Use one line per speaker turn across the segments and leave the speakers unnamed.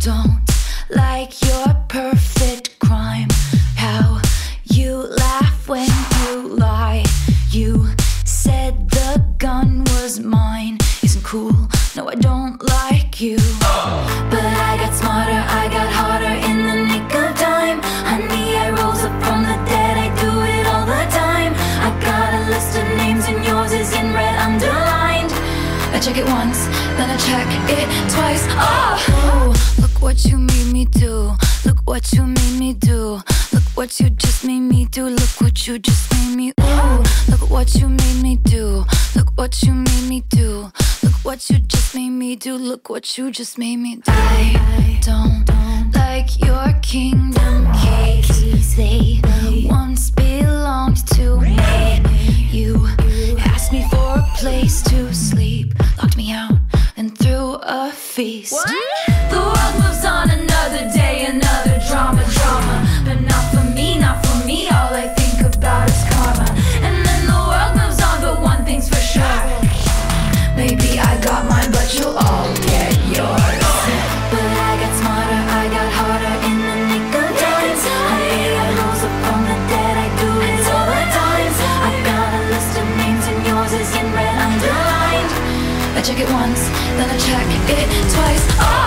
don't like your perfect crime. How you laugh when you lie. You said the gun was mine. Isn't cool, no I don't like you. But I got smarter, I got harder in the nick of time. Honey, I rose up from the dead, I do it all the time. I got a list of names and yours is in red underlined. I check it once, then I check it twice. Oh, look what you made me do. Look what you made me do. Look what you just made me do. Look what you just made me. Ooh, look what you made me do. Look what you made me do. Look what you just made me do. Look what you just made me do. I don't like your kingdom keys. They once belonged to me. You asked me for a place to sleep, locked me out and threw a feast. What? The world moves on, another day, another drama. But not for me, not for me. All I think about is karma. And then the world moves on, but one thing's for sure. Maybe I got mine, but you'll all get yours. But I got smarter, I got harder in the nick of time. I rose up from the dead, I do it all the time. I got a list of names and yours is in red underlined. I check it once, then I check it twice.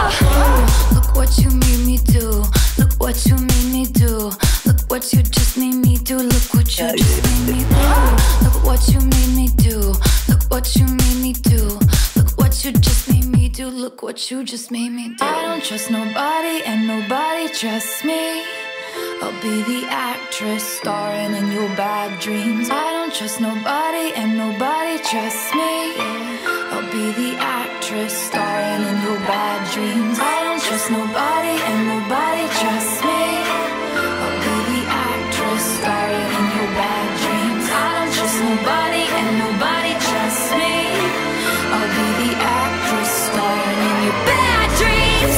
Oh, look what you made me do. Look what you made me do. Look what you just made me do. Look what you just made me do. Look what you made me do. Look what you made me do. Look what you just made me do. Look what you just made me do. I don't trust nobody and nobody trusts me. I'll be the actress starring in your bad dreams. I don't trust nobody and nobody trusts me. I'll be the actress starring in your bad dreams. I don't trust nobody and nobody trusts me. I'll be the actress starring in your bad dreams. I don't trust nobody and nobody trusts me. I'll be the actress starring in your bad dreams.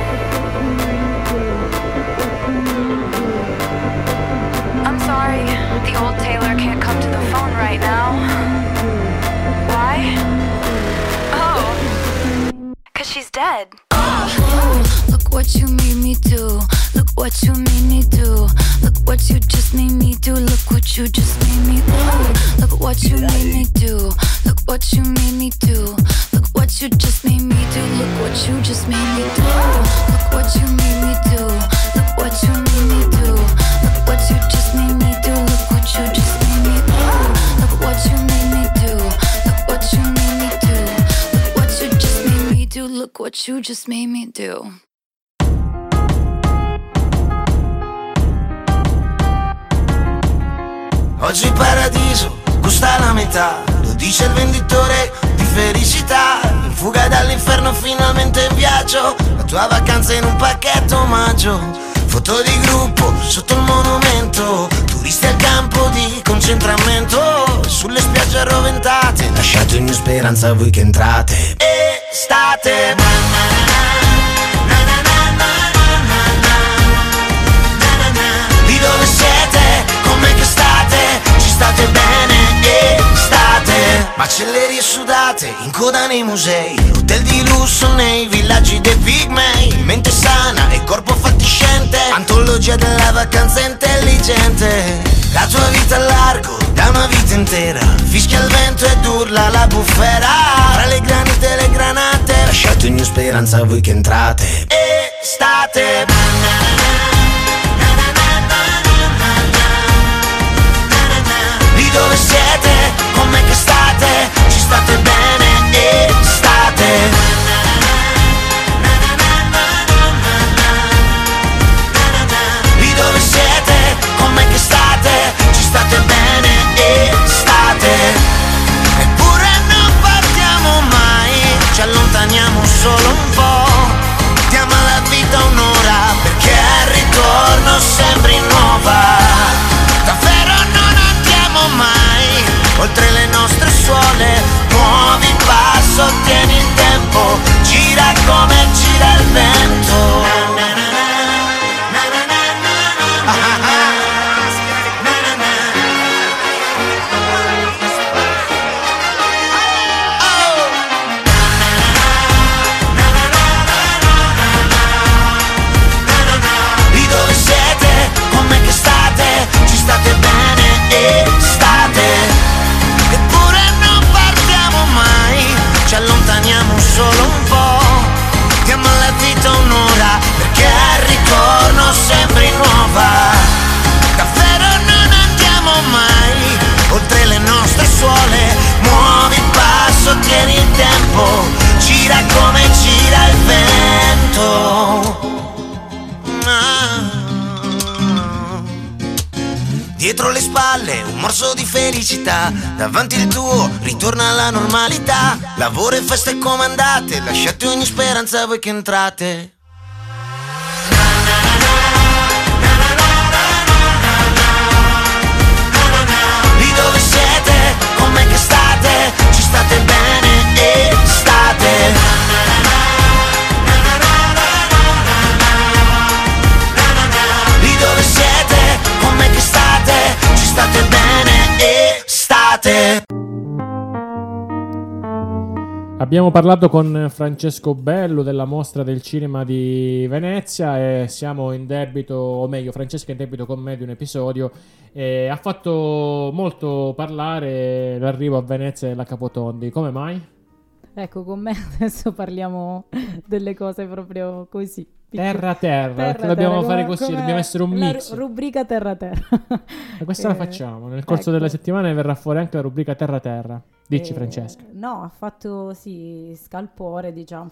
I'm sorry, the old Taylor can't come to the phone right now. Why? Oh, 'cause she's dead. Oh, look what you made me do. Look what you made me do. Look what you just made me do. Look what you just made me do. Look what you made me do. Look what you made me do. Look what you just made me do. Look what you just made me do. Look what you made me do. Look what you made me do. Look what you just made me do. Look what you just made me do. Look what you made me do. Look what you made me do. Look what you just made me do. Look what you just made me do.
Oggi il paradiso costa la metà, lo dice il venditore di felicità. In fuga dall'inferno finalmente in viaggio, la tua vacanza in un pacchetto omaggio. Foto di gruppo sotto il monumento, turisti al campo di concentramento. Sulle spiagge arroventate, lasciate ogni speranza a voi che entrate. Estate. Lì dove siete, com'è che state? Ci state bene e state. Macellerie sudate, in coda nei musei, hotel di lusso nei villaggi dei pigmei. Mente sana e corpo fatiscente, antologia della vacanza intelligente. La tua vita a largo, da una vita intera, fischia il vento ed urla la bufera. Tra le granite e le granate, lasciate ogni speranza a voi che entrate. Estate. Lì dove siete, com'è che state? Ci state bene e state. Lì dove siete, com'è che state? Ci state bene e state. Eppure non partiamo mai, ci allontaniamo solo un po'. Diamo alla vita un'ora, perché al ritorno sembri nuova. Davvero non andiamo mai oltre le nostre suole. Muovi il passo, tieni il tempo, gira come gira il vento. dietro le spalle un morso di felicità, davanti il tuo ritorna alla normalità. Lavoro e feste comandate, lasciate ogni speranza voi che entrate. Lì dove siete, com'è che state? Ci state bene e state. Dove siete, com'è che state? Ci state bene e state.
Abbiamo parlato con Francesco Bellu della Mostra del Cinema di Venezia e siamo in debito, o meglio Francesco è in debito con me di un episodio. Ha fatto molto parlare l'arrivo a Venezia della Capotondi. Come mai?
Ecco, con me adesso parliamo delle cose proprio così.
Terra, perché dobbiamo fare così, dobbiamo essere un mix.
Rubrica terra.
E questa la facciamo. Nel corso della settimana verrà fuori anche la rubrica terra. Dici Francesca.
No, ha fatto scalpore, diciamo,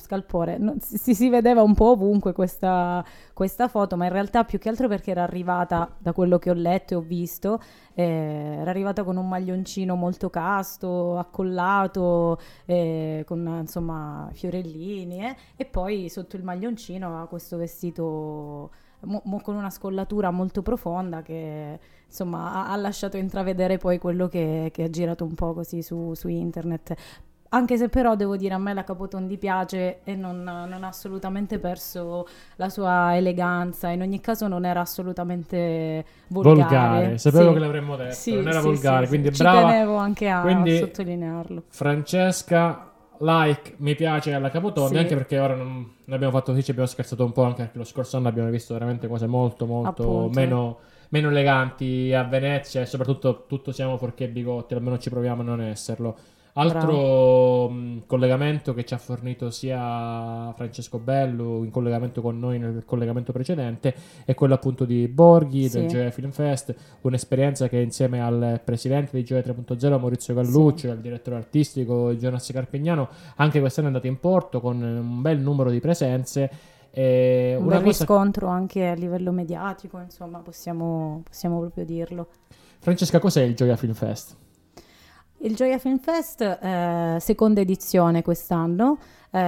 si vedeva un po' ovunque questa foto, ma in realtà più che altro perché era arrivata, da quello che ho letto e ho visto, era arrivata con un maglioncino molto casto, accollato, con insomma fiorellini, e poi sotto il maglioncino ha questo vestito con una scollatura molto profonda che insomma ha lasciato intravedere poi quello che ha girato un po' così su internet. Anche se però devo dire, a me la Capotondi piace e non ha assolutamente perso la sua eleganza. In ogni caso non era assolutamente volgare.
Sapevo
sì.
che l'avremmo detto,
sì,
non era
sì,
volgare,
sì,
quindi
sì.
brava.
Ci tenevo anche a sottolinearlo.
Francesca, like, mi piace alla Capotondi,
sì.
Anche perché ora non abbiamo fatto così, ci abbiamo scherzato un po', anche perché lo scorso anno abbiamo visto veramente cose molto meno eleganti a Venezia, e soprattutto tutto siamo fuorché bigotti, almeno ci proviamo a non esserlo. Altro collegamento che ci ha fornito sia Francesco Bellu in collegamento con noi nel collegamento precedente è quello appunto di Borghi, del Gioia Film Fest, un'esperienza che insieme al presidente di Gioia 3.0 Maurizio Gallucci, al direttore artistico Jonas Carpignano, anche quest'anno è andato in porto con un bel numero di presenze.
Un bel riscontro anche a livello mediatico, insomma, possiamo proprio dirlo.
Francesca, cos'è il Gioia Film Fest?
Il Gioia Film Fest, seconda edizione quest'anno,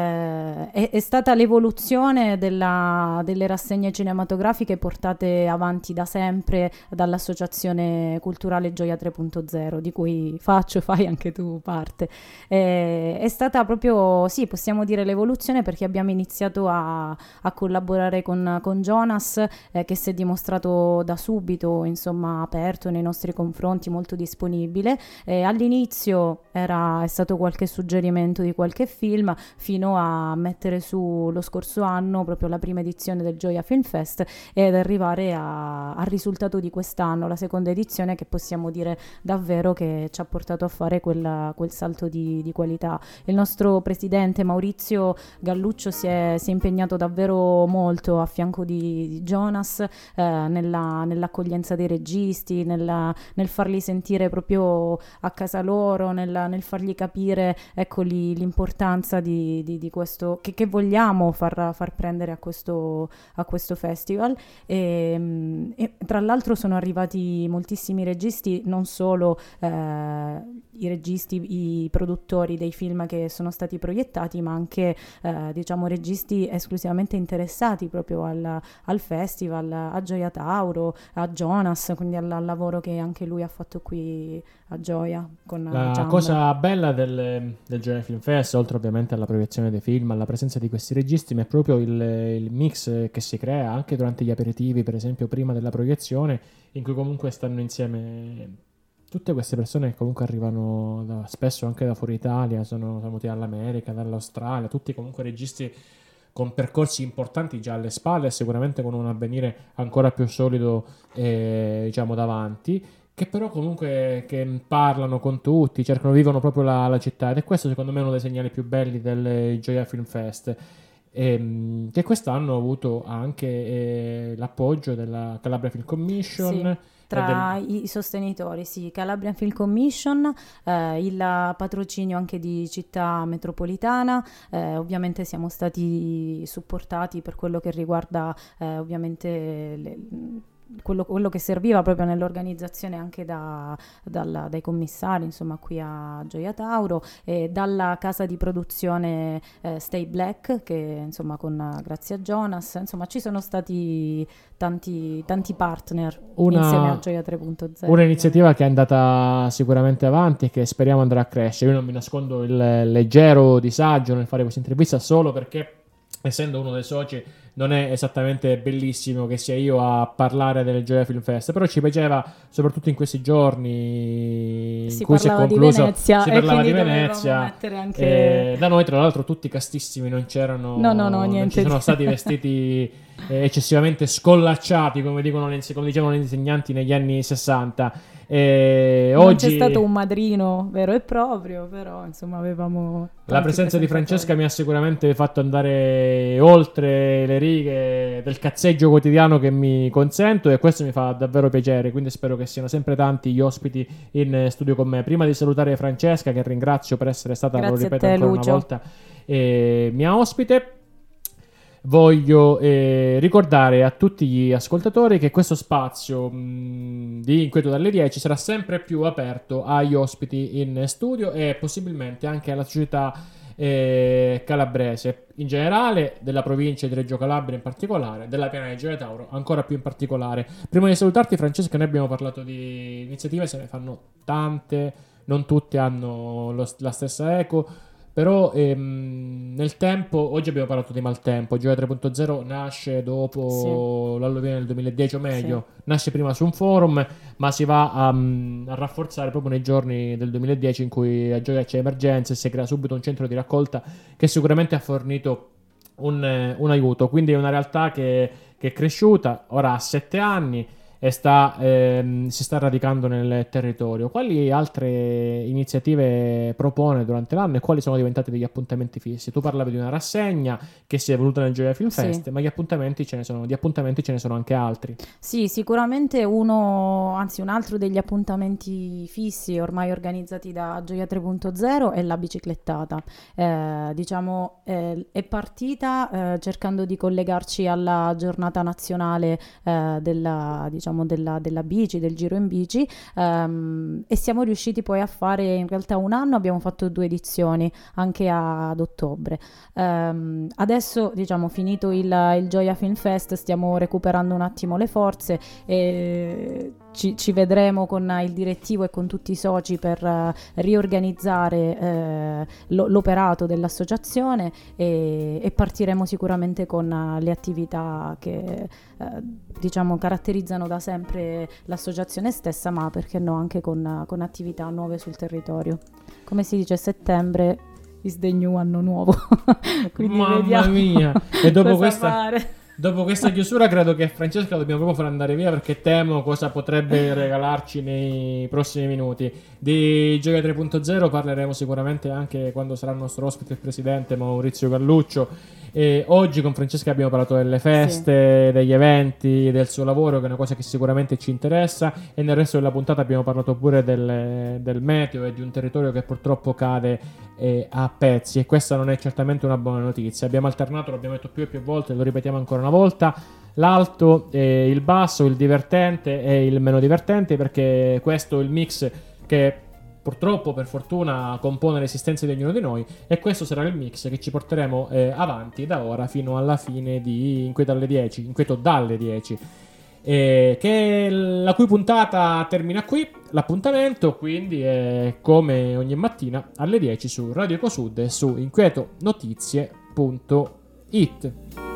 è stata l'evoluzione delle rassegne cinematografiche portate avanti da sempre dall'Associazione Culturale Gioia 3.0, di cui fai anche tu parte. È stata proprio, sì, possiamo dire l'evoluzione, perché abbiamo iniziato a collaborare con Jonas, che si è dimostrato da subito, insomma, aperto nei nostri confronti, molto disponibile. All'inizio è stato qualche suggerimento di qualche film, fino a mettere su lo scorso anno proprio la prima edizione del Gioia Film Fest ed arrivare al risultato di quest'anno, la seconda edizione, che possiamo dire davvero che ci ha portato a fare quel salto di qualità. Il nostro presidente Maurizio Galluccio si è impegnato davvero molto a fianco di Jonas, nell'accoglienza dei registi, nel farli sentire proprio a casa loro, nel fargli capire, ecco, l'importanza di questo che vogliamo far prendere a questo festival. E tra l'altro sono arrivati moltissimi registi, non solo i registi, i produttori dei film che sono stati proiettati, ma anche diciamo registi esclusivamente interessati proprio al festival, a Gioia Tauro, a Jonas, quindi al lavoro che anche lui ha fatto qui a Gioia con
la
Gianna.
Cosa bella del Gioia Film Fest, oltre ovviamente alla proiezione dei film, alla presenza di questi registi, ma è proprio il mix che si crea anche durante gli aperitivi, per esempio prima della proiezione, in cui comunque stanno insieme tutte queste persone che comunque arrivano spesso anche da fuori Italia, sono venuti dall'America, dall'Australia, tutti comunque registi con percorsi importanti già alle spalle e sicuramente con un avvenire ancora più solido diciamo davanti, che però comunque che parlano con tutti, vivono proprio la città, ed è questo secondo me uno dei segnali più belli del Gioia Film Fest, che quest'anno ha avuto anche l'appoggio della Calabria Film Commission.
Sì. Tra i sostenitori, sì, Calabria Film Commission, il patrocinio anche di Città Metropolitana, ovviamente siamo stati supportati per quello che riguarda ovviamente quello che serviva proprio nell'organizzazione anche dai commissari, insomma, qui a Gioia Tauro, e dalla casa di produzione Stay Black, che insomma con Grazia Jonas, insomma ci sono stati tanti partner insieme a Gioia 3.0.
Un'iniziativa che è andata sicuramente avanti e che speriamo andrà a crescere. Io non mi nascondo il leggero disagio nel fare questa intervista, solo perché, essendo uno dei soci, non è esattamente bellissimo che sia io a parlare del Gioia Film Fest, però ci piaceva, soprattutto in questi giorni in cui si è concluso,
Venezia,
si parlava di Venezia,
anche...
da noi tra l'altro tutti castissimi, non c'erano,
no,
niente, non ci sono stati vestiti eccessivamente scollacciati, come dicevano gli insegnanti negli anni 60.
Non
Oggi
c'è stato un madrino vero e proprio, però insomma avevamo
la presenza di Francesca mi ha sicuramente fatto andare oltre le righe del cazzeggio quotidiano che mi consento, e questo mi fa davvero piacere, quindi spero che siano sempre tanti gli ospiti in studio con me. Prima di salutare Francesca, che ringrazio per essere stata, lo ripeto ancora una volta, mia ospite, voglio ricordare a tutti gli ascoltatori che questo spazio di Inquieto dalle 10 sarà sempre più aperto agli ospiti in studio e possibilmente anche alla società calabrese in generale, della provincia di Reggio Calabria in particolare, della piana di Gioia Tauro ancora più in particolare. Prima di salutarti, Francesca, noi abbiamo parlato di iniziative, se ne fanno tante, non tutte hanno la stessa eco, però nel tempo, oggi abbiamo parlato di Maltempo. Gioia 3.0 nasce dopo l'alluvione del 2010, o meglio, nasce prima su un forum, ma si va a rafforzare proprio nei giorni del 2010 in cui a Gioia c'è emergenza e si crea subito un centro di raccolta che sicuramente ha fornito un aiuto. Quindi è una realtà che è cresciuta, ora ha 7 anni e si sta radicando nel territorio. Quali altre iniziative propone durante l'anno e quali sono diventate degli appuntamenti fissi? Tu parlavi di una rassegna che si è evoluta nel Gioia Film Fest, ma di appuntamenti ce ne sono anche altri. Sì,
sicuramente un altro degli appuntamenti fissi ormai organizzati da Gioia 3.0 è la biciclettata. È partita cercando di collegarci alla giornata nazionale della bici, del giro in bici, e siamo riusciti poi a fare, in realtà un anno abbiamo fatto 2 edizioni anche ad ottobre. Adesso, finito il Gioia Film Fest, stiamo recuperando un attimo le forze e ci vedremo con il direttivo e con tutti i soci per riorganizzare l'operato dell'associazione e partiremo sicuramente con le attività che caratterizzano da sempre l'associazione stessa, ma perché no anche con attività nuove sul territorio. Come si dice, settembre is the new anno nuovo. Quindi
mamma
vediamo
mia, e
dopo
questa chiusura credo che Francesca dobbiamo proprio far andare via, perché temo cosa potrebbe regalarci nei prossimi minuti. Di Gioia 3.0 parleremo sicuramente anche quando sarà il nostro ospite, il presidente Maurizio Galluccio. E oggi con Francesca abbiamo parlato delle feste, degli eventi, del suo lavoro, che è una cosa che sicuramente ci interessa, e nel resto della puntata abbiamo parlato pure del meteo e di un territorio che purtroppo cade a pezzi, e questa non è certamente una buona notizia. Abbiamo alternato, l'abbiamo detto più e più volte, lo ripetiamo ancora una volta, l'alto, il basso, il divertente e il meno divertente, perché questo è il mix che purtroppo, per fortuna, compone l'esistenza di ognuno di noi, e questo sarà il mix che ci porteremo avanti da ora fino alla fine di Inquieto dalle 10, la cui puntata termina qui. L'appuntamento quindi è come ogni mattina alle 10 su Radio Ecosud e su inquietonotizie.it.